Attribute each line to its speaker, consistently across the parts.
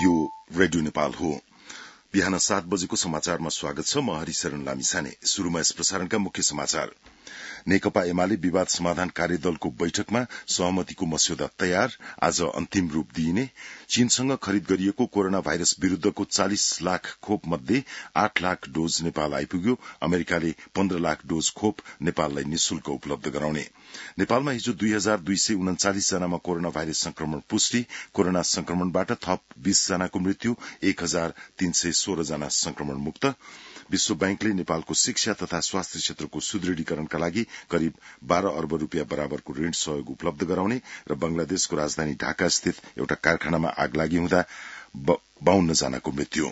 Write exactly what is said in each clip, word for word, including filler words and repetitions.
Speaker 1: यो रेडियो नेपाल हो। बिहान सात बजेको समाचारमा स्वागत छ। म हरिशरण लामिछाने। शुरूमा यस प्रसारणका मुख्य समाचार। नेकपा एमाले विवाद समाधान कार्यदलको बैठकमा सहमतिको मस्यौदा तयार, आज अन्तिम रूप दिइने। चीनसँग खरिद गरिएको कोरोना भाइरस विरूद्धको चालिस लाख खोप मध्ये आठ लाख डोज नेपाल आइपुग्यो। अमेरिकाले पन्ध्र लाख डोज खोप नेपाललाई निशुल्क उपलब्ध गराउने। नेपालमा हिजो दुई हजार दुई सय उन्चालिस जनामा कोरोना भाइरस संक्रमण पुष्टि। कोरोना संक्रमणबाट थप बीस जनाको मृत्यु, एक हजार तीन सय सोह्र जना संक्रमण मुक्त। विश्व बैंकले नेपालको शिक्षा तथा स्वास्थ्य क्षेत्रको सुदृढीकरणका लागि करिब बाह्र अर्ब रूपियाँ बराबरको ऋण सहयोग उपलब्ध गराउने र बंगलादेशको राजधानी ढाका स्थित एउटा कारखानामा आगलागी हुँदा बाउन्न जनाको मृत्यु।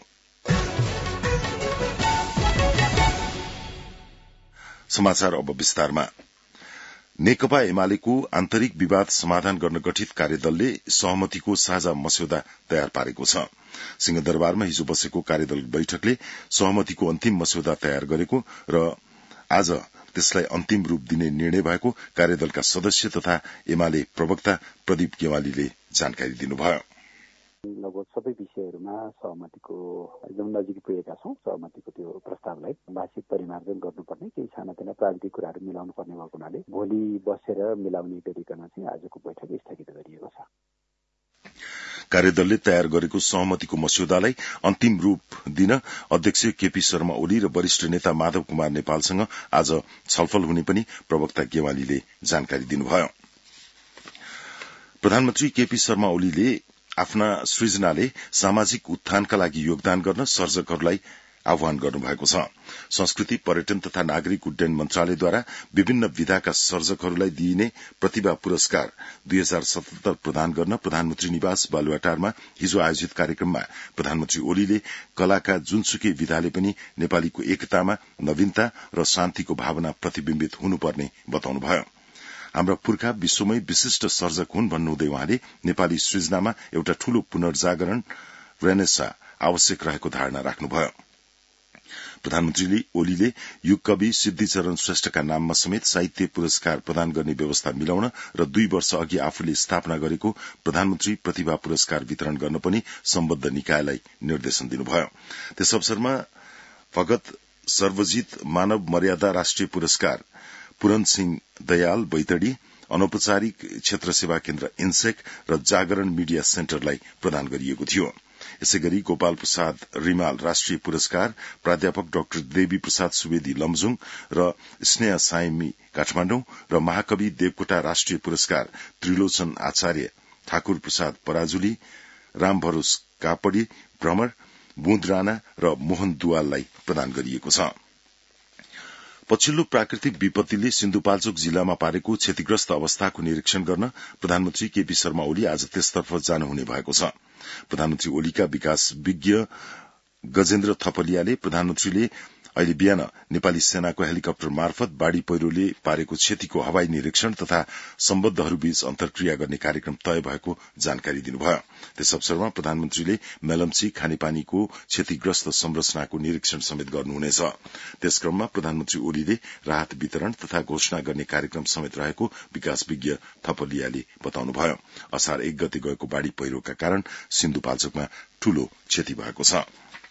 Speaker 1: समाचार अब विस्तारमा। नेकपा एमालेको आन्तरिक विवाद समाधान गर्न गठित कार्यदलले सहमतिको साझा मस्यौदा तयार पारेको छ। सिंहदरबारमा हिजो बसेको कार्यदल बैठकले सहमतिको अन्तिम मस्यौदा तयार गरेको र आज त्यसलाई अन्तिम रूप दिने निर्णय भएको कार्यदलका सदस्य तथा एमाले प्रवक्ता प्रदीप गेवालीले जानकारी दिनुभयो।
Speaker 2: लगभग सबै विषयहरूमा सहमतिको एकदम नजिक पुगेका छौं। सहमतिको त्यो प्रस्तावलाई भाषिक परिमार्जन गर्नुपर्ने, केही सानातिना प्राविधिक कुराहरू मिलाउनु पर्ने भएको हुनाले भोलि बसेर मिलाउने गरिकन चाहिँ आजको बैठक स्थगित गरिएको छ।
Speaker 1: कार्यदलले तयार गरेको सहमतिको मस्यौदालाई अन्तिम रूप दिन अध्यक्ष केपी शर्मा ओली र वरिष्ठ नेता माधव कुमार नेपालसँग आज छलफल हुने पनि प्रवक्ता गेवालीले जानकारी दिनुभयो। प्रधानमन्त्री केपी शर्मा ओलीले आफ्ना सृजनाले सामाजिक उत्थानका लागि योगदान गर्न सर्जकहरूलाई आह्वान गर्नुभएको छ। संस्कृति, पर्यटन तथा नागरिक उड्डयन मन्त्रालयद्वारा विभिन्न विधाका सर्जकहरूलाई दिइने प्रतिभा पुरस्कार दुई हजार सतहत्तर प्रदान गर्न प्रधानमन्त्री निवास बालुवाटारमा हिजो आयोजित कार्यक्रममा प्रधानमन्त्री ओलीले कलाका जुनसुकै विधाले पनि नेपालीको एकतामा नवीनता र शान्तिको भावना प्रतिविम्बित हुनुपर्ने बताउनुभयो। हाम्रा पुर्खा विश्वमै विशिष्ट सर्जक हुन् भन्नुहुँदै उहाँले नेपाली सृजनामा एउटा ठूलो पुनर्जागरण रेनेसा आवश्यक रहेको धारणा राख्नुभयो। प्रधानमन्त्री ओलीले युगकवि सिद्धिचरण श्रेष्ठका नाममा समेत साहित्य पुरस्कार प्रदान गर्ने व्यवस्था मिलाउन र दुई वर्ष अघि आफूले स्थापना गरेको प्रधानमन्त्री प्रतिभा पुरस्कार वितरण गर्न पनि सम्बद्ध निकायलाई निर्देशन दिनुभयो। त्यस अवसरमा भगत सर्वजित मानव मर्यादा राष्ट्रिय पुरस्कार पूरन सिंह दयाल बैतडी, अनौपचारिक क्षेत्र सेवा केन्द्र इन्सेक र जागरण मीडिया सेन्टरलाई प्रदान गरिएको थियो। यसैगरी गोपाल प्रसाद रिमाल राष्ट्रिय पुरस्कार प्राध्यापक डाक्टर देवी प्रसाद सुवेदी लमजुङ र स्नेहा साइमी काठमाडौँ र महाकवि देवकोटा राष्ट्रिय पुरस्कार त्रिलोचन आचार्य, ठाकुर प्रसाद पराजुली, राम भरोस कापडी भ्रमर, बुँद राणा र मोहन दुवाललाई प्रदान गरिएको छ। पछिल्लो प्राकृतिक विपत्तिले सिन्धुपाल्चोक जिल्लामा पारेको क्षतिग्रस्त अवस्थाको निरीक्षण गर्न प्रधानमन्त्री केपी शर्मा ओली आज त्यसतर्फ जानुहुने भएको छ। प्रधानमन्त्री ओलीका विकास विज्ञ गजेन्द्र थपलियाले प्रधानमन्त्रीले अहिले बिहान नेपाली सेनाको हेलिकप्टर मार्फत बाढ़ी पहिरोले पारेको क्षतिको हवाई निरीक्षण तथा सम्बद्धहरूबीच अन्तर्क्रिया गर्ने कार्यक्रम तय भएको जानकारी दिनुभयो। त्यस अवसरमा प्रधानमन्त्रीले मेलम्ची खानेपानीको क्षतिग्रस्त संरचनाको निरीक्षण समेत गर्नुहुनेछ। त्यस क्रममा प्रधानमन्त्री ओलीले राहत वितरण तथा घोषणा गर्ने कार्यक्रम समेत रहेको विकास विज्ञ थपलियाले बताउनुभयो। असार एक गते गएको बाढ़ी पहिरोका कारण सिन्धुपाल्चोकमा ठूलो क्षति भएको छ।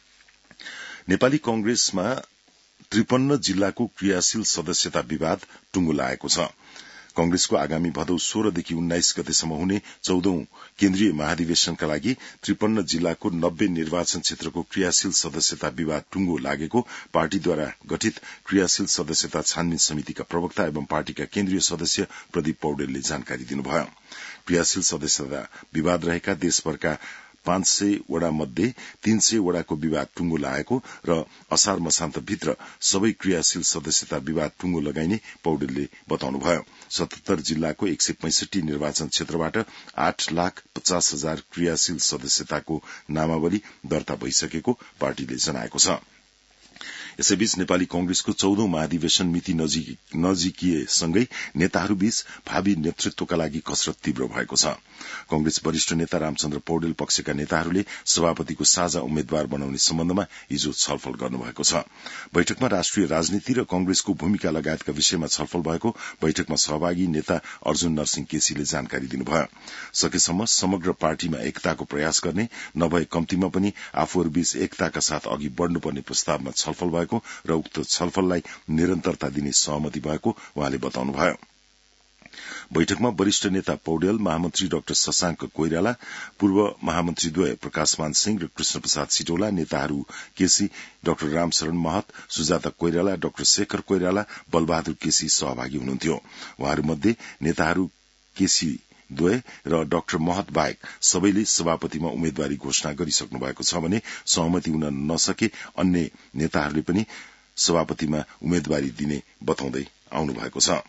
Speaker 1: नेपाली कंग्रेसमा त्रिपन्न जिल्लाको क्रियाशील सदस्यता विवाद टुंगो लागेको छ। कंग्रेसको आगामी भदौ सोह्रदेखि उन्नाइस गतेसम्म हुने चौधौं केन्द्रीय महाधिवेशनका लागि त्रिपन्न जिल्लाको नब्बे निर्वाचन क्षेत्रको क्रियाशील सदस्यता विवाद टुंगो लागेको पार्टीद्वारा गठित क्रियाशील सदस्यता छानबिन समितिका प्रवक्ता एवं पार्टीका केन्द्रीय सदस्य प्रदीप पौडेलले जानकारी दिनुभयो। क्रियाशील सदस्यता विवाद रहेका देशभरका पाँच सय वडा मध्ये तीन सय वडाको विवाद टुंगो लागेको र असार मसान्तभित्र सबै क्रियाशील सदस्यता विवाद टुंगो लगाइने पौडेलले बताउनुभयो। सतहत्तर जिल्लाको एक सय पैंसठी निर्वाचन क्षेत्रबाट आठ लाख पचास हजार क्रियाशील सदस्यताको नामावली दर्ता भइसकेको पार्टीले जनाएको छ। यसैबीच नेपाली कांग्रेसको चौधौं महाधिवेशन मिति नजिकिएसँगै नेताहरूबीच भावी नेतृत्वका लागि कसरत तीव्र भएको छ। कांग्रेस वरिष्ठ नेता रामचन्द्र पौडेल पक्षका नेताहरूले सभापतिको साझा उम्मेद्वार बनाउने सम्बन्धमा हिजो छलफल गर्नुभएको छ। बैठकमा राष्ट्रिय राजनीति र कांग्रेसको भूमिका लगायतका विषयमा छलफल भएको बैठकमा सहभागी नेता अर्जुन नरसिंह केसीले जानकारी दिनुभयो। सकेसम्म समग्र पार्टीमा एकताको प्रयास गर्ने, नभए कम्तीमा पनि आफूहरूबीच एकताका साथ अघि बढ़नुपर्ने प्रस्तावमा छलफल भएको र उक्त छलफललाई निरन्तरता दिने सहमति भएको उहाँले बताउनुभयो। बैठकमा वरिष्ठ नेता पौडेल, महामन्त्री डाक्टर शशांक कोइराला, पूर्व महामन्त्रीद्वय प्रकाशमान सिंह र कृष्ण प्रसाद सिटौला, नेताहरू केसी, डाक्टर रामशरण महत, सुजाता कोइराला, डाक्टर शेखर कोइराला, बलबहादुर केसी सहभागी हुनुहुन्थ्यो। उहाँहरूमध्ये नेताहरू केसी द्वय र डाक्टर महत बाहेक सबैले सभापतिमा उम्मेद्वारी घोषणा गरिसक्नु भएको छ भने सहमति हुन नसके अन्य नेताहरूले पनि सभापतिमा उम्मेद्वारी दिने बताउँदै आउनु भएको छ।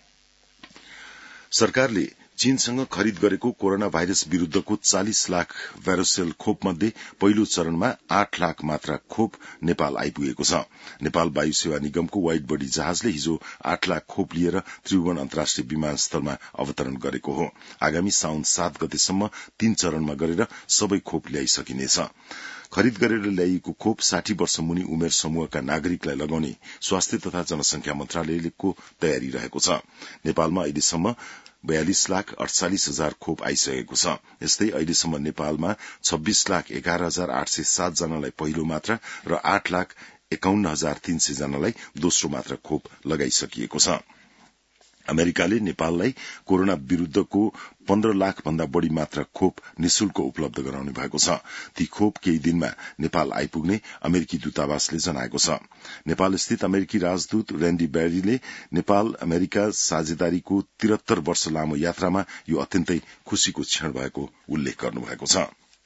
Speaker 1: सरकारले चीनसँग खरिद गरेको कोरोना भाइरस विरूद्धको चालिस लाख भ्यारोसेल खोप मध्ये पहिलो चरणमा आठ लाख मात्रा खोप नेपाल आइपुगेको छ। नेपाल वायु सेवा निगमको वाइड बडी जहाजले हिजो आठ लाख खोप लिएर त्रिभुवन अन्तर्राष्ट्रिय विमानस्थलमा अवतरण गरेको हो। आगामी साउन सात गतेसम्म तीन चरणमा गरेर सबै खोप ल्याइसकिनेछ। खरिद गरेर ल्याइएको खोप साठी वर्ष मुनि उमेर समूहका नागरिकलाई लगाउने स्वास्थ्य तथा जनसंख्या मन्त्रालयको तयारी रहेको छ। नेपालमा अहिलेसम्म बयालिस लाख अड़चालिस हजार खोप आइसकेको छ। यस्तै अहिलेसम्म नेपालमा छब्बीस लाख एघार हजार आठ सय सात जनालाई पहिलो मात्रा र आठ लाख एकाउन्न हजार तीन सय जनालाई दोस्रो मात्रा खोप लगाइसकिएको छ। अमेरिकाले नेपाललाई कोरोना विरूद्धको पन्ध्र लाख भन्दा बढ़ी मात्रा खोप निशुल्क उपलब्ध गराउने भएको छ। ती खोप केही दिनमा नेपाल आइपुग्ने अमेरिकी दूतावासले जनाएको छ। नेपाल स्थित अमेरिकी राजदूत रेन्डी ब्यारीले नेपाल अमेरिका साझेदारीको त्रिहत्तर वर्ष लामो यात्रामा यो अत्यन्तै खुशीको क्षण भएको उल्लेख गर्नुभएको छ।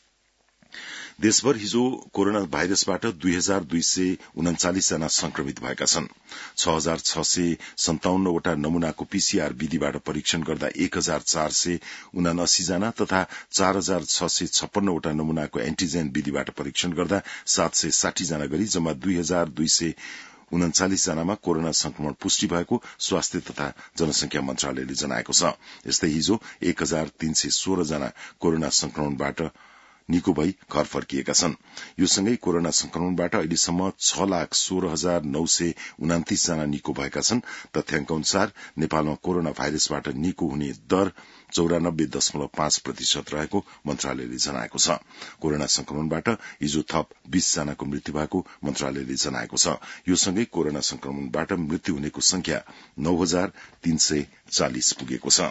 Speaker 1: देशभर हिजो कोरोना भाइरसबाट दुई हजार दुई सय उन्चालिस जना संक्रमित भएका छन्। छ हजार छ सय सन्ताउन्नवटा नमूनाको पीसीआर विधिबाट परीक्षण गर्दा एक हजार चार सय उनासी जना तथा चार हजार छ सय छप्पन्नवटा नमूनाको एन्टीजेन विधिबाट परीक्षण गर्दा सात सय साठी जना गरी जम्मा दुई हजार दुई सय उन्चालिस जनामा कोरोना संक्रमण पुष्टि भएको स्वास्थ्य तथा जनसंख्या मन्त्रालयले जनाएको छ। यस्तै हिजो एक हजार तीन सय सोह्र जना कोरोना संक्रमणबाट निको भई घर फर्किएका छन्। यो सँगै कोरोना संक्रमणबाट अहिलेसम्म छ लाख सोह्र हजार नौ सय उनातिस जना निको भएका छन्। तथ्याङ्क अनुसार नेपालमा कोरोना भाइरसबाट निको हुने दर चौरानब्बे दशमलव पाँच प्रतिशत रहेको मन्त्रालयले जनाएको छ। कोरोना संक्रमणबाट हिजो थप बीस जनाको मृत्यु भएको मन्त्रालयले जनाएको छ। यो सँगै कोरोना संक्रमणबाट मृत्यु हुनेको संख्या नौ हजार तीन सय चालिस पुगेको छ।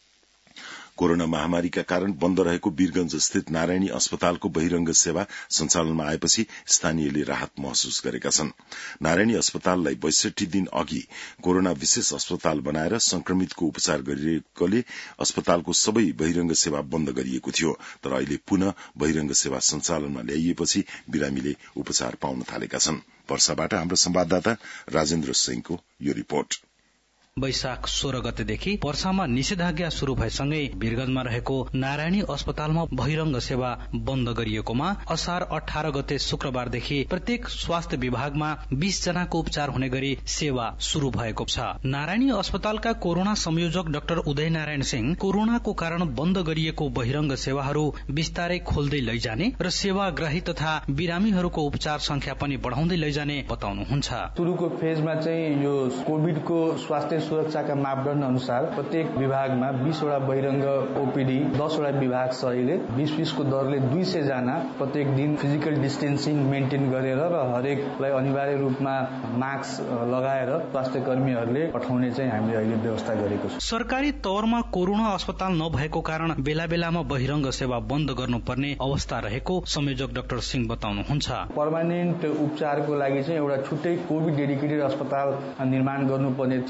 Speaker 1: कोरोना महामारीका कारण बन्द रहेको वीरगंज स्थित नारायणी अस्पतालको बहिरंग सेवा सञ्चालनमा आएपछि स्थानीयले राहत महसुस गरेका छन्। नारायणी अस्पताललाई बैसठी दिन अघि कोरोना विशेष अस्पताल बनाएर संक्रमितको उपचार गरिएकोले अस्पतालको सबै बहिरंग सेवा बन्द गरिएको थियो। तर अहिले पुनः बहिरंग सेवा सञ्चालनमा ल्याइएपछि बिरामीले उपचार पाउन थालेका छन्। वर्षाबाट हाम्रो संवाददाता राजेन्द्र सिंहको यो रिपोर्ट।
Speaker 3: वैशाख सोह्र गतेदेखि पर्सामा निषेधाज्ञा शुरू भएसँगै वीरगंजमा रहेको नारायणी अस्पतालमा बहिरंग सेवा बन्द गरिएकोमा असार अठार गते शुक्रबारदेखि प्रत्येक स्वास्थ्य विभागमा बीस जनाको उपचार हुने गरी सेवा शुरू भएको छ। नारायणी अस्पतालका कोरोना संयोजक डाक्टर उदय नारायण सिंह कोरोनाको कारण बन्द गरिएको बहिरंग सेवाहरू बिस्तारै खोल्दै लैजाने र सेवाग्राही तथा बिरामीहरूको उपचार संख्या पनि बढ़ाउँदै लैजाने बताउनुहुन्छ।
Speaker 4: सुरुको फेजमा चाहिँ यो कोभिडको स्वास्थ्य सुरक्षाका मापदण्ड अनुसार प्रत्येक विभागमा बीसवटा बहिरंग ओपीडी, दसवटा विभाग सहितले बीस बीसको दरले दुई सय जना प्रत्येक दिन फिजिकल डिस्टेन्सिङ मेन्टेन गरेर र हरेकलाई अनिवार्य रूपमा मास्क लगाएर स्वास्थ्य कर्मीहरूले पठाउने चाहिँ हामीले अहिले व्यवस्था गरेको छ।
Speaker 3: सरकारी तौरमा कोरोना अस्पताल नभएको कारण बेला बेलामा बहिरंग सेवा बन्द गर्नुपर्ने अवस्था रहेको संयोजक डाक्टर सिंह बताउनुहुन्छ।
Speaker 4: पर्मानेन्ट उपचारको लागि चाहिँ एउटा छुट्टै कोभिड डेडिकेटेड अस्पताल निर्माण गर्नुपर्ने थियो, तर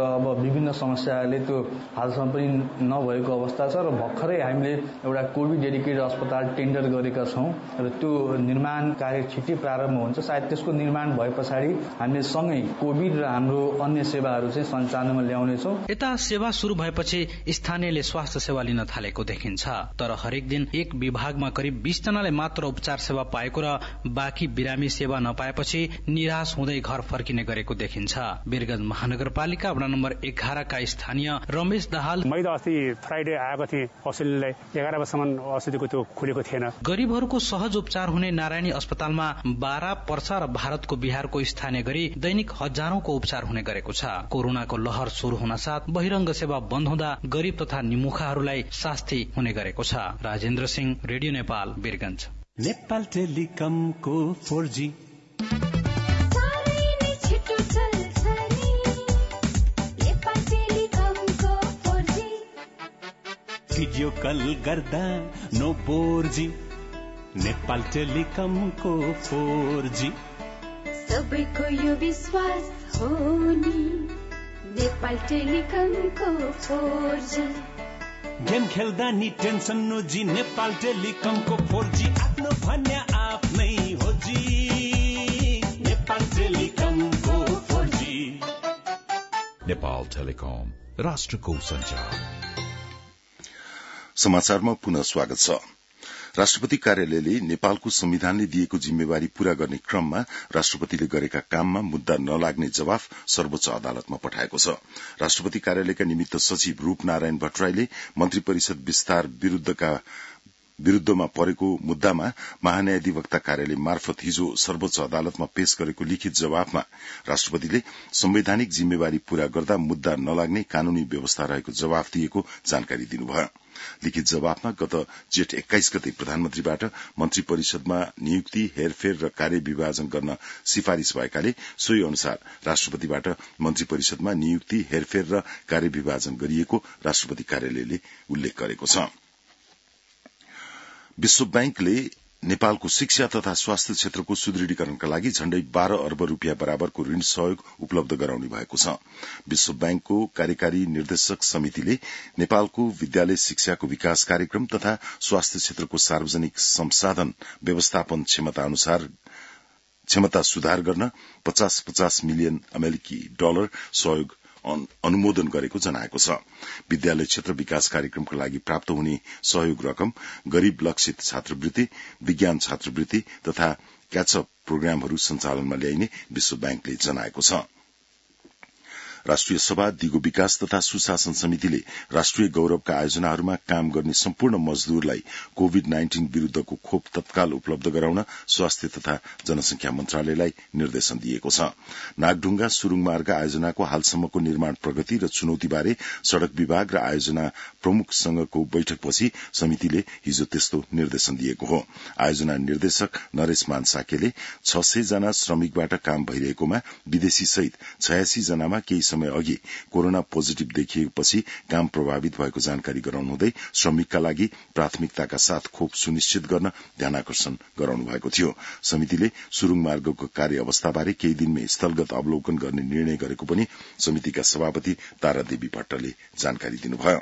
Speaker 4: अब विभिन्न समस्याले त्यो हालसम्म पनि नभएको अवस्था छ र भर्खरै हामीले एउटा कोभिड डेडिकेटेड अस्पताल टेन्डर गरेका छौं र त्यो निर्माण कार्य छिट्टै प्रारम्भ हुन्छ। सायद त्यसको निर्माण भए पछाडि हामीले सँगै कोभिड र हाम्रो अन्य सेवाहरू चाहिँ सञ्चालनमा ल्याउनेछौं।
Speaker 3: यता सेवा शुरू भएपछि स्थानीयले स्वास्थ्य सेवा लिन थालेको देखिन्छ, तर हरेक दिन एक विभागमा करिब बीस जनाले मात्र उपचार सेवा पाएको र बाँकी बिरामी सेवा नपाएपछि निराश हुँदै घर फर्किने गरेको देखिन्छ। वीरगंज महानगरपालिका वडा नम्बर एघार का स्थानीय रमेश दाहाल,
Speaker 5: मैले अस्ति फ्राइडे आएको थिएँ, असुलीलाई एघार बजेसम्म असुलीको त्यो खुलेको थिएन।
Speaker 3: गरीबहरूको सहज उपचार हुने नारायणी अस्पतालमा बारा, पर्सा र भारतको बिहारको स्थानीय गरी दैनिक हजारौंको उपचार हुने गरेको छ। कोरोनाको लहर शुरू हुन साथ बहिरंग सेवा बन्द हुँदा गरीब तथा निमुखाहरूलाई शास्ति हुने गरेको छ। राजेन्द्र सिंह, रेडियो नेपाल, वीरगंज।
Speaker 6: नेपाल टेलिकमको फोर जी भिडियो कल गर्दा नो फोर जी। नेपाल टेलिकमको फोर जी
Speaker 7: सबैको यो विश्वास हो नि। नेपाल टेलिकमको फोर जी।
Speaker 6: गेम खेल्दा नि टेन्सन नो जी। नेपाल टेलिकमको फोर जी आफ्नो भन्या आफ्नै हो जी। नेपाल टेलिकमको फोर जी।
Speaker 8: नेपाल टेलिकम, राष्ट्रको सञ्चार।
Speaker 1: समाचारमा पुनः स्वागत छ। राष्ट्रपति कार्यालयले नेपालको संविधानले दिएको जिम्मेवारी पूरा गर्ने क्रममा राष्ट्रपतिले गरेका काममा मुद्दा नलाग्ने जवाफ सर्वोच्च अदालतमा पठाएको छ। राष्ट्रपति कार्यालयका निमित्त सचिव रूपनारायण भट्टराईले मन्त्री परिषद विस्तार विरूद्धका विरूद्धमा परेको मुद्दामा महान्यायाधिवक्ता कार्यालय मार्फत हिजो सर्वोच्च अदालतमा पेश गरेको लिखित जवाफमा राष्ट्रपतिले संवैधानिक जिम्मेवारी पूरा गर्दा मुद्दा नलाग्ने कानूनी व्यवस्था रहेको जवाफ दिएको जानकारी दिनुभयो। लिखित जवाफमा गत जेठ एक्काइस गते प्रधानमन्त्रीबाट मन्त्री परिषदमा नियुक्ति, हेरफेर र कार्य विभाजन गर्न सिफारिश भएकाले सोही अनुसार राष्ट्रपतिबाट मन्त्री परिषदमा नियुक्ति, हेरफेर र कार्य विभाजन गरिएको राष्ट्रपति कार्यालयले उल्लेख गरेको छ। विश्व बैंकले नेपालको शिक्षा तथा स्वास्थ्य क्षेत्रको सुदृढीकरणका लागि झण्डै बाह्र अर्ब रूपियाँ बराबरको ऋण सहयोग उपलब्ध गराउने भएको छ। विश्व बैंकको कार्यकारी निर्देशक समितिले नेपालको विद्यालय शिक्षाको विकास कार्यक्रम तथा स्वास्थ्य क्षेत्रको सार्वजनिक संसाधन व्यवस्थापन क्षमता अनुसार क्षमता सुधार गर्न पचास पचास मिलियन अमेरिकी डलर सहयोग अनुमोदन गरेको जनाएको छ। विद्यालय क्षेत्र विकास कार्यक्रमका लागि प्राप्त हुने सहयोग रकम गरीब लक्षित छात्रवृत्ति, विज्ञान छात्रवृत्ति तथा क्याचअप प्रोग्रामहरू सञ्चालनमा ल्याइने विश्व बैंकले जनाएको छ। राष्ट्रिय सभा, दिगो विकास तथा सुशासन समितिले राष्ट्रिय गौरवका आयोजनाहरूमा काम गर्ने सम्पूर्ण मजदूरलाई कोविड नाइन्टीन विरूद्धको खोप तत्काल उपलब्ध गराउन स्वास्थ्य तथा जनसंख्या मन्त्रालयलाई निर्देशन दिएको छ। नागढुङ्गा सुरुङ मार्ग आयोजनाको हालसम्मको निर्माण प्रगति र चुनौतीबारे सड़क विभाग र आयोजना प्रमुखसँगको बैठकपछि समितिले हिजो त्यस्तो निर्देशन दिएको हो। आयोजना निर्देशक नरेश मानसाकेले छ सय जना श्रमिकबाट काम भइरहेकोमा विदेशी सहित छयासी जनामा केही समय अघि कोरोना पोजिटिभ देखिएपछि काम प्रभावित भएको जानकारी गराउनुहुँदै श्रमिकका लागि प्राथमिकताका साथ खोप सुनिश्चित गर्न ध्यानाकर्षण गराउनु भएको थियो। समितिले सुरुङ मार्गको कार्य अवस्थाबारे केही दिनमै स्थलगत अवलोकन गर्ने निर्णय गरेको पनि समितिका सभापति तारादेवी भट्टले जानकारी दिनुभयो।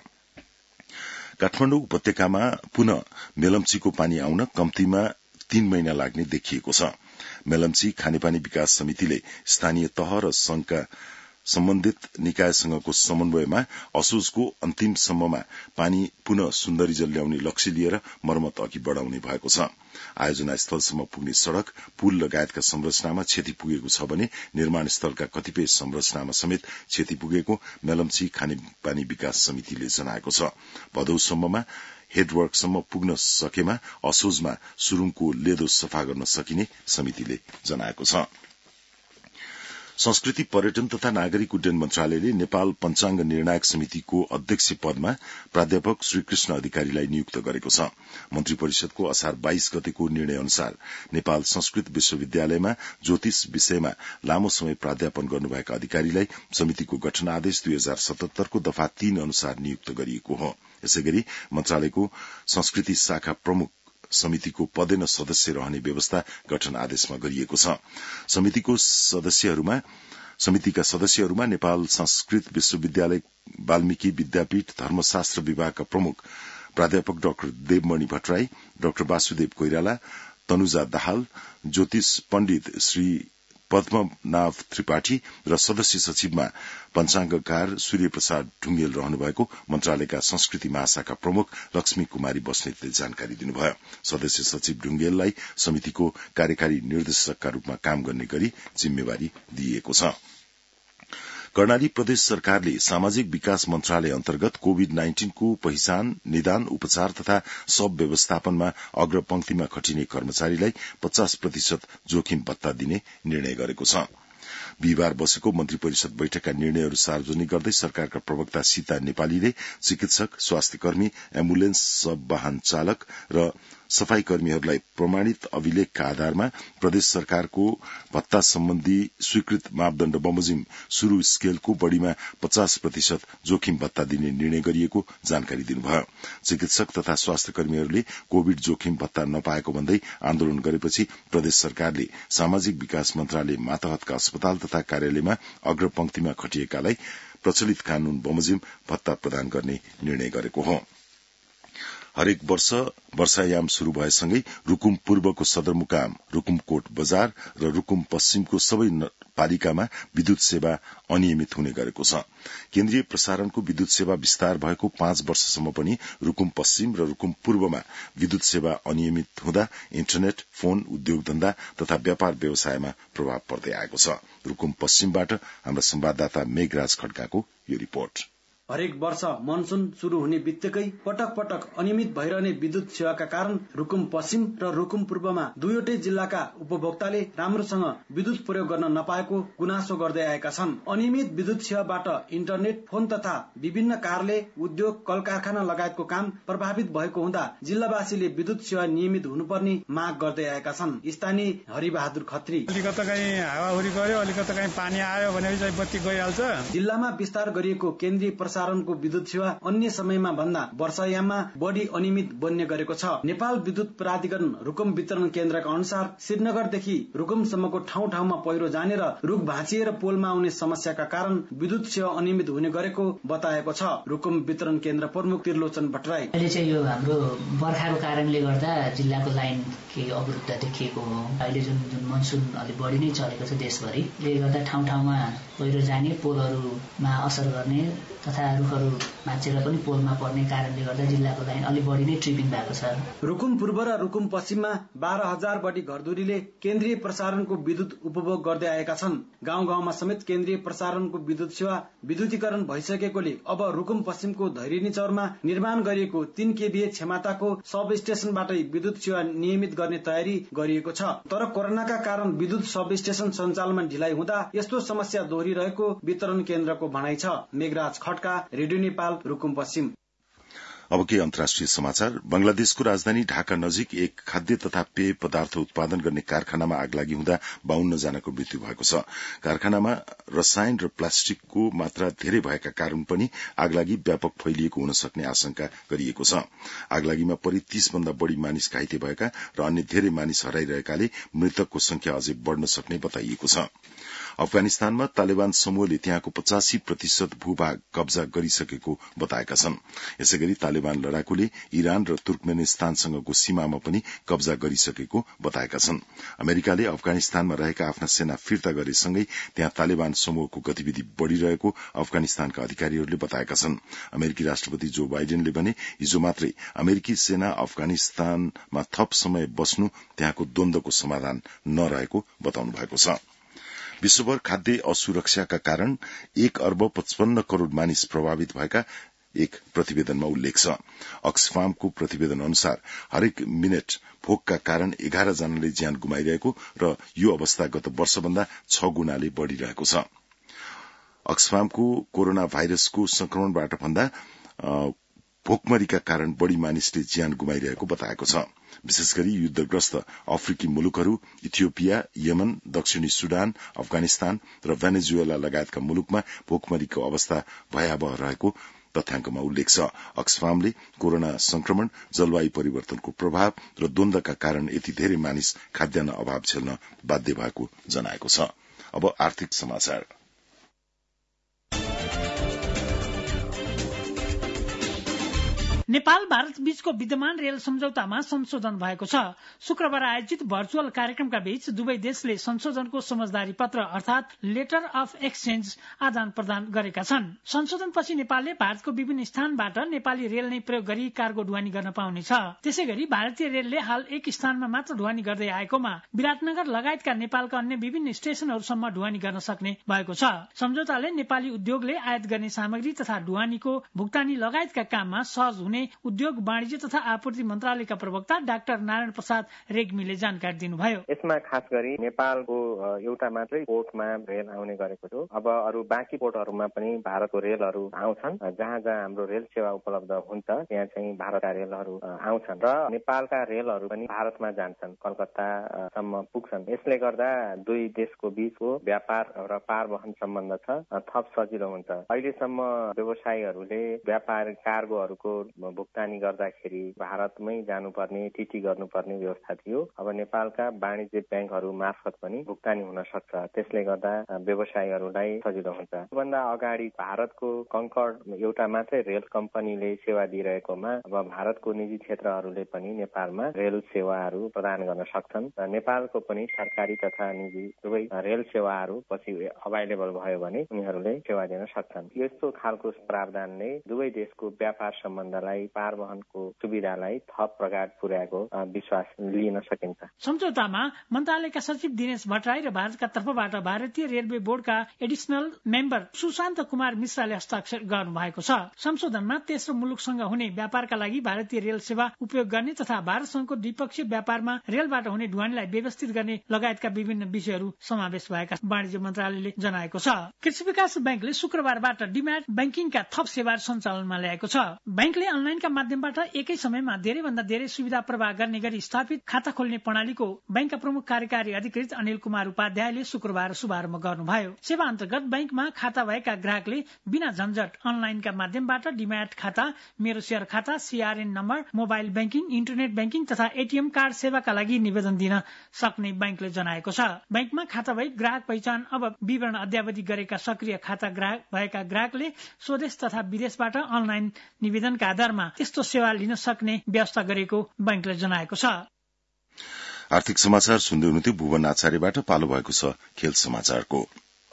Speaker 1: काठमाडौँ उपत्यकामा पुनः मेलम्चीको पानी आउन कम्तीमा तीन महिना लाग्ने देखिएको छ। मेलम्ची खानेपानी विकास समितिले स्थानीय तह र संघका सम्बन्धित निकायसँगको समन्वयमा असोजको अन्तिम सम्ममा पानी पुनः सुन्दरी जल ल्याउने लक्ष्य लिएर मर्मत अघि बढ़ाउने भएको छ। आयोजना स्थलसम्म पुग्ने सड़क, पुल लगायतका संरचनामा क्षति पुगेको छ भने निर्माण स्थलका कतिपय संरचनामा समेत क्षति पुगेको मेलम्ची खानेपानी विकास समितिले जनाएको छ। भदौसम्ममा हेडवर्कसम्म पुग्न सकेमा असोजमा सुरुङको लेदो सफा गर्न सकिने समितिले जनाएको छ। संस्कृति, पर्यटन तथा नागरिक उड्डयन मन्त्रालयले नेपाल पञ्चाङ्ग निर्णायक समितिको अध्यक्ष पदमा प्राध्यापक श्रीकृष्ण अधिकारीलाई नियुक्त गरेको छ। मन्त्री परिषदको असार बाइस गतेको निर्णय अनुसार नेपाल संस्कृत विश्वविद्यालयमा ज्योतिष विषयमा लामो समय प्राध्यापन गर्नुभएका अधिकारीलाई समितिको गठन आदेश दुई हजार सतहत्तरको दफा तीन अनुसार नियुक्त गरिएको हो। यसैगरी मन्त्रालयको संस्कृति शाखा प्रमुख समितिको पदेन सदस्य रहने व्यवस्था गठन आदेशमा गरिएको छ। समितिको सदस्यहरूमा समितिका सदस्यहरूमा नेपाल संस्कृत विश्वविद्यालय वाल्मीकि विद्यापीठ धर्मशास्त्र विभागका प्रमुख प्राध्यापक डाक्टर देवमणि भट्टराई, डाक्टर वासुदेव कोइराला, तनुजा दाहाल, ज्योतिष पण्डित श्री पद्मनाभ त्रिपाठी र सदस्य सचिवमा पञ्चाङ्गकार सूर्य प्रसाद ढुङ्गेल रहनुभएको मन्त्रालयका संस्कृति महाशाखा प्रमुख लक्ष्मी कुमारी बस्नेतले जानकारी दिनुभयो। सदस्य सचिव ढुङ्गेललाई समितिको कार्यकारी निर्देशकका रूपमा काम गर्ने गरी जिम्मेवारी दिइएको छ। कर्णाली प्रदेश सरकारले सामाजिक विकास मन्त्रालय अन्तर्गत कोविड नाइन्टीनको पहिचान, निदान, उपचार तथा शव व्यवस्थापनमा अग्रपंक्तिमा खटिने कर्मचारीलाई पचास प्रतिशत जोखिम भत्ता दिने निर्णय गरेको छ। बिहिबार बसेको मन्त्री परिषद बैठकका निर्णयहरू सार्वजनिक गर्दै सरकारका प्रवक्ता सीता नेपालीले चिकित्सक, स्वास्थ्य कर्मी, एम्बुलेन्स सब वाहन चालक र सफाई कर्मीहरूलाई प्रमाणित अभिलेखका आधारमा प्रदेश सरकारको भत्ता सम्बन्धी स्वीकृत मापदण्ड बमोजिम शुरू स्केलको बढ़ीमा पचास प्रतिशत जोखिम भत्ता दिने निर्णय गरिएको जानकारी दिनुभयो। चिकित्सक तथा स्वास्थ्य कर्मीहरूले कोविड जोखिम भत्ता नपाएको भन्दै आन्दोलन गरेपछि प्रदेश सरकारले सामाजिक विकास मन्त्रालय मातहतका अस्पताल तथा कार्यालयमा अग्रपंक्तिमा खटिएकालाई प्रचलित कानून बमोजिम भत्ता प्रदान गर्ने निर्णय गरेको हो। हरेक वर्ष वर्षायाम शुरू भएसँगै रुकुम पूर्वको सदरमुकाम, रुकुमकोट बजार र रुकुम पश्चिमको सबै पालिकामा विद्युत सेवा अनियमित हुने गरेको छ। केन्द्रीय प्रसारणको विद्युत सेवा विस्तार भएको पाँच वर्षसम्म पनि रुकुम पश्चिम र रुकुम पूर्वमा विद्युत सेवा अनियमित हुँदा इन्टरनेट, फोन, उद्योग धन्दा तथा व्यापार व्यवसायमा प्रभाव पर्दै आएको छ। रुकुम पश्चिमबाट हाम्रा संवाददाता मेघराज खड्काको यो रिपोर्ट।
Speaker 9: हरेक वर्ष मनसून शुरू हुने बित्तिकै पटक पटक अनियमित भइरहने विद्युत सेवाका कारण रुकुम पश्चिम र रुकुम पूर्वमा दुईवटै जिल्लाका उपभोक्ताले राम्रोसँग विद्युत प्रयोग गर्न नपाएको गुनासो गर्दै आएका छन्। अनियमित विद्युत सेवाबाट इन्टरनेट, फोन तथा विभिन्न कार्यालय, उद्योग, कल कारखाना लगायतको काम प्रभावित भएको हुँदा जिल्लावासीले विद्युत सेवा नियमित हुनुपर्ने माग गर्दै आएका छन्। स्थानीय हरिबहादुर खत्री,
Speaker 10: अलिकता कहीँ हावाहुरी गर्यो, अलिकता कहीँ पानी आयो भनेपछि बत्ती गइहाल्छ।
Speaker 9: जिल्लामा विस्तार गरिएको केन्द्रीय प्रसारणको विद्युत सेवा अन्य समयमा भन्दा वर्षायाममा बढ़ी अनियमित बन्ने गरेको छ। नेपाल विद्युत प्राधिकरण रुकुम वितरण केन्द्रका अनुसार श्रीनगरदेखि रुकुमसम्मको ठाउँ ठाउँमा पहिरो जाने र रुख भाँचिएर पोलमा आउने समस्याका कारण विद्युत सेवा अनियमित हुने गरेको बताएको छ। रुकुम वितरण केन्द्र प्रमुख त्रिलोचन भट्टराई,
Speaker 11: अहिले चाहिँ यो हाम्रो बर्खाको कारणले गर्दा जिल्लाको लाइन केही अवरुद्ध देखिएको हो। अहिले जुन जुन मनसुन अलि बढी नै चलेको छ देशभरि, यसले गर्दा ठाउँ ठाउँमा पहिरो जाने, पोलहरूमा असर गर्ने तथा रुखहरू भाँचेर पनि पोलमा पर्ने कारणले गर्दा जिल्लाको लाइन अलि बढी नै ट्रिपिङ भएको छ।
Speaker 9: रुकुम पूर्व र रुकुम पश्चिममा बाह्र हजार बढी घरधुरीले केन्द्रीय प्रसारणको विद्युत उपभोग गर्दै आएका छन्। गाउँ गाउँमा समेत केन्द्रीय प्रसारणको विद्युत सेवा विद्युतीकरण भइसकेकोले अब रुकुम पश्चिमको धैर्यनी चौरमा निर्माण गरिएको तीन केभीए क्षमताको सब स्टेशनबाटै विद्युत सेवा नियमित गर्ने तयारी गरिएको छ। तर कोरोनाका कारण विद्युत सब स्टेशन सञ्चालनमा ढिलाइ हुँदा यस्तो समस्या दोहोरिरहेको वितरण केन्द्रको भनाइ छ। मेघराज खड्का, रेडियो नेपाल, रुकुम पश्चिम।
Speaker 1: अब के अन्तर्राष्ट्रिय समाचार। बंगलादेशको राजधानी ढाका नजिक एक खाद्य तथा पेय पदार्थ उत्पादन गर्ने कारखानामा आगलागी हुँदा बाउन्न जनाको मृत्यु भएको छ। कारखानामा रसायन र प्लास्टिकको मात्रा धेरै भएका कारण पनि आगलागी व्यापक फैलिएको हुन सक्ने आशंका गरिएको छ। आगलागीमा परि तीस भन्दा बढ़ी मानिस घाइते भएका र अन्य धेरै मानिस हराइरहेकाले मृतकको संख्या अझै बढ़न सक्ने बताइएको छ। अफगानिस्तानमा तालिबान समूहले त्यहाँको पचासी प्रतिशत भूभाग कब्जा गरिसकेको बताएका छन्। यसैगरी तालिबान लडाकुले इरान र तुर्कमेनिस्तानसँगको सीमामा पनि कब्जा गरिसकेको बताएका छन्। अमेरिकाले अफगानिस्तानमा रहेका आफ्ना सेना फिर्ता गरेसँगै त्यहाँ तालिबान समूहको गतिविधि बढ़िरहेको अफगानिस्तानका अधिकारीहरूले बताएका छन्। अमेरिकी राष्ट्रपति जो बाइडेनले भने हिजो मात्रै अमेरिकी सेना अफगानिस्तानमा थप समय बस्नु त्यहाँको द्वन्द्वको समाधान नरहेको बताउनु भएको छ। विश्वभर खाद्य असुरक्षाका कारण एक अर्ब पचपन्न करोड़ मानिस प्रभावित भएका एक प्रतिवेदनमा उल्लेख छ। अक्सफामको प्रतिवेदन अनुसार हरेक मिनट भोकका कारण एघार जनाले ज्यान गुमाइरहेको र यो अवस्था गत वर्षभन्दा छ गुणाले बढ़िरहेको छ। अक्सफामको कोरोना भाइरसको संक्रमणबाट भन्दा भोकमरीका कारण बढ़ी मानिसले ज्यान गुमाइरहेको बताएको छ। विशेष गरी युद्धग्रस्त अफ्रिकी मुलुकहरू इथियोपिया, यमन, दक्षिणी सुडान, अफगानिस्तान र भेनेजुएला लगायतका मुलुकमा भोकमरीको अवस्था भयावह रहेको तथ्याङ्कमा उल्लेख छ। अक्सफामले कोरोना संक्रमण, जलवायु परिवर्तनको प्रभाव र द्वन्द्वका कारण यति धेरै मानिस खाद्यान्न अभाव झेल्न बाध्य भएको जनाएको छ। अब आर्थिक समाचार।
Speaker 12: नेपाल भारत बीचको विद्यमान रेल सम्झौतामा संशोधन भएको छ। शुक्रबार आयोजित भर्चुअल कार्यक्रमका बीच दुवै देशले संशोधनको समझदारी पत्र अर्थात लेटर अफ एक्सचेन्ज आदान प्रदान गरेका छन्। संशोधनपछि नेपालले भारतको विभिन्न स्थानबाट नेपाली रेल नै प्रयोग गरी कार्गो ढुवानी गर्न पाउनेछ। त्यसै गरी भारतीय रेलले हाल एक स्थानमा मात्र ढुवानी गर्दै आएकोमा विराटनगर लगायतका नेपालका अन्य विभिन्न स्टेशनहरूसम्म ढुवानी गर्न सक्ने भएको छ। सम्झौताले नेपाली उद्योगले आयात गर्ने सामग्री तथा ढुवानीको भुक्तानी लगायतका काममा सहज हुने उद्योग वाणिज्य तथा आपूर्ति मन्त्रालयका प्रवक्ता डाक्टर नारायण प्रसाद रेग्मीले जानकारी दिनुभयो।
Speaker 13: यसमा खास गरी नेपालको एउटा मात्रै पोर्टमा रेल आउने गरेको थियो। अब अरू बाँकी पोर्टहरूमा पनि भारतको रेलहरू आउँछन्। जहाँ जहाँ हाम्रो रेल सेवा उपलब्ध हुन्छ त्यहाँ चाहिँ भारतका रेलहरू आउँछन् र नेपालका रेलहरू पनि भारतमा जान्छन्, कलकत्तासम्म पुग्छन्। यसले गर्दा दुई देशको बीचको व्यापार र पारवहन सम्बन्ध छ थप सजिलो हुन्छ। अहिलेसम्म व्यवसायीहरूले व्यापार कार्गोहरूको भुक्तानी गर्दाखेरि भारतमै जानुपर्ने टिटी गर्नुपर्ने व्यवस्था थियो। अब नेपालका वाणिज्य ब्याङ्कहरू मार्फत पनि भुक्तानी हुन सक्छ। त्यसले गर्दा व्यवसायीहरूलाई सजिलो हुन्छ। योभन्दा अगाडि भारतको कङ्कर्ड एउटा मात्रै रेल कम्पनीले सेवा दिइरहेकोमा अब भारतको निजी क्षेत्रहरूले पनि नेपालमा रेल सेवाहरू प्रदान गर्न सक्छन् र नेपालको पनि सरकारी तथा निजी दुवै रेल सेवाहरू पछि अभाइलेबल भयो भने उनीहरूले सेवा दिन सक्छन्। यस्तो खालको प्रावधानले दुवै देशको व्यापार सम्बन्धलाई पारवहनको सुविधालाई थप प्रगाड पुर्याएको विश्वास लिन सकिन्छ।
Speaker 12: सम्झौतामा मन्त्रालयका सचिव दिनेश भट्टराई र भारतका तर्फबाट भारतीय रेलवे बोर्डका एडिसनल मेम्बर सुशान्त कुमार मिश्राले हस्ताक्षर गर्नु भएको छ। संशोधनमा तेस्रो मुलुकसँग हुने व्यापारका लागि भारतीय रेल सेवा उपयोग गर्ने तथा भारतसँगको द्विपक्षीय व्यापारमा रेलबाट हुने ढुवानीलाई व्यवस्थित गर्ने लगायतका विभिन्न विषयहरू समावेश भएका वाणिज्य मन्त्रालयले जनाएको छ। कृषि विकास ब्याङ्कले शुक्रबारबाट डिम्याट ब्याङ्किङका थप सेवाहरू सञ्चालनमा ल्याएको छ। ब्याङ्कले अनलाइनका माध्यमबाट एकै समयमा धेरै भन्दा धेरै सुविधा प्रवाह गर्ने गरी स्थापित खाता खोल्ने प्रणालीको ब्याङ्कका प्रमुख कार्यकारी अधिकृत अनिल कुमार उपाध्यायले शुक्रबार शुभारम्भ गर्नुभयो। सेवा अन्तर्गत ब्याङ्कमा खाता भएका ग्राहकले बिना झन्झट अनलाइनका माध्यमबाट डिम्याट खाता, मेरो शेयर खाता, CRN number, mobile banking, internet banking तथा एटीएम कार्ड सेवाका लागि निवेदन दिन सक्ने ब्याङ्कले जनाएको छ। ब्याङ्कमा खाता भई ग्राहक पहिचान अब विवरण अद्यावधि गरेका सक्रिय खाता ग्राहक भएका ग्राहकले स्वदेश तथा विदेशबाट अनलाइन निवेदनका आधारमा त्यस्तो सेवा लिन सक्ने व्यवस्था गरेको ब्याङ्कले जनाएको छ।
Speaker 1: आर्थिक समाचार सुन्दै हुनुहुन्थ्यो। भुवन आचार्यबाट पालो भएको छ खेल समाचारको।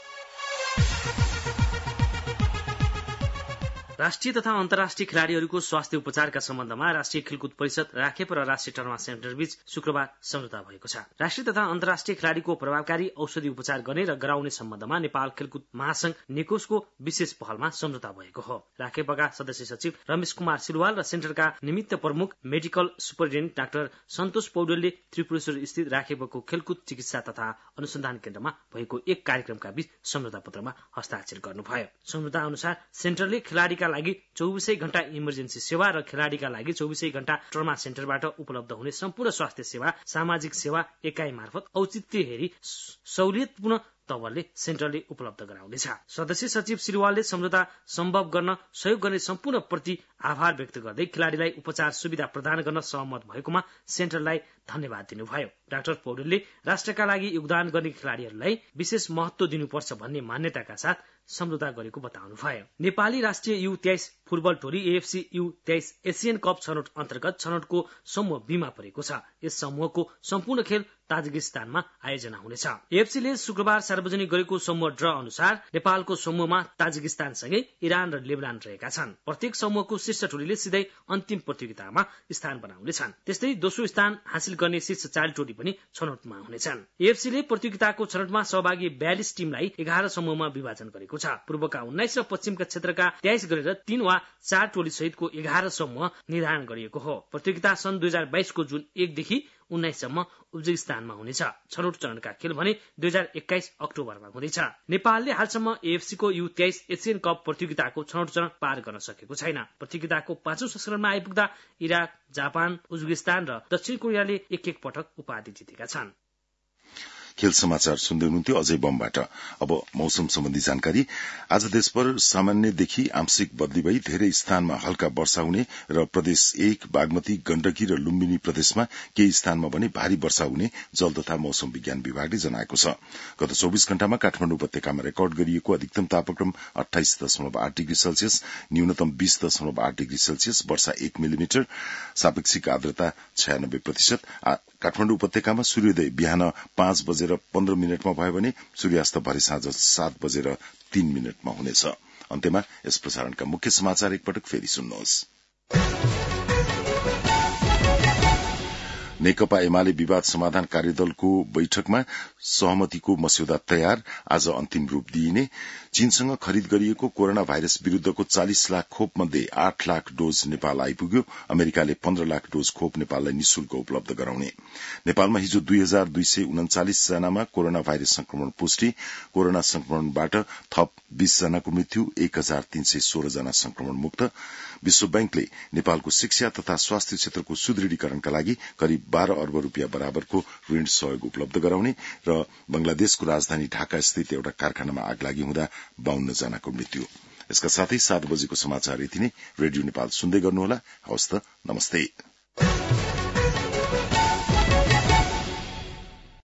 Speaker 14: राष्ट्रिय तथा अन्तर्राष्ट्रिय खेलाड़ीहरूको स्वास्थ्य उपचारका सम्बन्धमा राष्ट्रिय खेलकुद परिषद राखेप र राष्ट्रिय ट्रमा सेन्टर बीच शुक्रबार सम्झौता भएको छ। राष्ट्रिय तथा अन्तर्राष्ट्रिय खेलाड़ीको प्रभावकारी औषधि उपचार गर्ने र गराउने सम्बन्धमा नेपाल खेलकुद महासंघ नेकोसको विशेष पहलमा सम्झौता भएको हो। राखेपका सदस्य सचिव रमेश कुमार सिलवाल र सेन्टरका निमित्त प्रमुख मेडिकल सुपरिन्टेन्डेन्ट डाक्टर सन्तोष पौडेलले त्रिपुरेश्वर स्थित राखेपको खेलकुद चिकित्सा तथा अनुसन्धान केन्द्रमा भएको एक कार्यक्रमका बीच सम्झौता पत्रमा हस्ताक्षर गर्नुभयो। सम्झौता अनुसार सेन्टरले खेलाड़ीका लागि चौबिसै घण्टा इमर्जेन्सी सेवा र खेलाड़ीका लागि चौबिसै घण्टा ट्रमा सेन्टरबाट उपलब्ध हुने सम्पूर्ण स्वास्थ्य सेवा सामाजिक सेवा एकाइ मार्फत औचित्य हेरी सहुलियतपूर्ण तवरले सेन्टरले उपलब्ध गराउनेछ। सदस्य सचिव सिलवालले सम्झौता सम्भव गर्न सहयोग गर्ने सम्पूर्ण प्रति आभार व्यक्त गर्दै खेलाड़ीलाई उपचार सुविधा प्रदान गर्न सहमत भएकोमा सेन्टरलाई धन्यवाद दिनुभयो। डाक्टर पौडेलले राष्ट्रका लागि योगदान गर्ने खेलाड़ीहरूलाई विशेष महत्व दिनुपर्छ भन्ने मान्यताका साथ सम्झौता गरेको बताउनुभयो। नेपाली राष्ट्रिय यु तेइस फुटबल टोली एएफसी यु तेइस एसियन कप छनौट अन्तर्गत छनौटको समूह बीमा परेको छ। यस समूहको सम्पूर्ण खेल ताजिकिस्तानमा आयोजना हुनेछ। एएफसीले शुक्रबार सार्वजनिक गरेको समूह ड्र अनुसार नेपालको समूहमा ताजिकिस्तानसँगै इरान र लेबनान रहेका छन्। प्रत्येक समूहको शीर्ष टोलीले सिधै अन्तिम प्रतियोगितामा स्थान बनाउनेछन्। त्यस्तै दोस्रो स्थान हासिल गर्ने शीर्ष चार टोली पनि छनौटमा हुनेछन्। एएफसीले प्रतियोगिताको छनौटमा सहभागी बयालिस टीमलाई एघार समूहमा विभाजन गरेको छ। पूर्वका उन्नाइस र पश्चिमका क्षेत्रका तेइस गरेर तीन वा चार टोली सहितको एघार समूह निर्धारण गरिएको हो। प्रतियोगिता सन् दुई हजार बाइसको जुन एकदेखि उन्नाइससम्म उज्बेकिस्तानमा हुनेछ। छनौट चरणका खेल भने दुई हजार एक्काइस अक्टोबरमा हुनेछ। नेपालले हालसम्म एएफसीको यु तेइस एसियन कप प्रतियोगिताको छनौट चरण पार गर्न सकेको छैन। प्रतियोगिताको पाँचौं संस्करणमा आइपुग्दा इराक, जापान, उज्बेकिस्तान र दक्षिण कोरियाले एक एक पटक उपाधि जितेका छन्।
Speaker 1: खेल समाचार सुन्दै हुनुहुन्थ्यो अजय बमबाट। अब मौसम सम्बन्धी जानकारी। आज देशभर सामान्यदेखि आंशिक बदली भई धेरै स्थानमा हल्का वर्षा हुने र प्रदेश एक बागमती गण्डकी र लुम्बिनी प्रदेशमा केही स्थानमा भने भारी वर्षा हुने जल तथा मौसम विज्ञान विभागले जनाएको छ। गत चौबीस घण्टामा काठमाडौँ उपत्यकामा रेकर्ड गरिएको अधिकतम तापक्रम अठाइस दशमलव आठ डिग्री सेल्सियस, न्यूनतम बीस दशमलव आठ डिग्री सेल्सियस, वर्षा एक मिलिमिटर, सापेक्षिक आर्द्रता छयानब्बे प्रतिशत। काठमाडौँ उपत्यकामा सूर्योदय बिहान पाँच बजेर पन्ध्र मिनटमा भयो भने सूर्यास्त भरे साँझ सात बजेर तीन मिनटमा हुनेछ। अन्त्यमा यस प्रसारणका मुख्य समाचार एकपटक फेरि सुन्नुहोस्। नेकपा एमाले विवाद समाधान कार्यदलको बैठकमा सहमतिको मस्यौदा तयार, आज अन्तिम रूप दिइने। चीनसँग खरिद गरिएको कोरोना भाइरस विरूद्धको चालिस लाख खोप मध्ये आठ लाख डोज नेपाल आइपुग्यो। अमेरिकाले पन्ध्र लाख डोज खोप नेपाललाई निशुल्क उपलब्ध गराउने। नेपालमा हिजो दुई हजार दुई सय उन्चालिस जनामा कोरोना भाइरस संक्रमण पुष्टि। कोरोना संक्रमणबाट थप बीस जनाको मृत्यु, एक हजार तीन सय सोह्र जना संक्रमण मुक्त। विश्व बैंकले नेपालको शिक्षा तथा स्वास्थ्य क्षेत्रको सुदृढीकरणका लागि करिब बाह्र अर्ब रूपियाँ बराबरको ऋण सहयोग उपलब्ध गराउने र बंगलादेशको राजधानी ढाका स्थित एउटा कारखानामा आगलागी हुँदा बाउन्न जनाको मृत्यु। यसका साथै सात बजेको समाचार यति नै। रेडियो नेपाल सुन्दै गर्नुहोला। हवस् त, नमस्ते।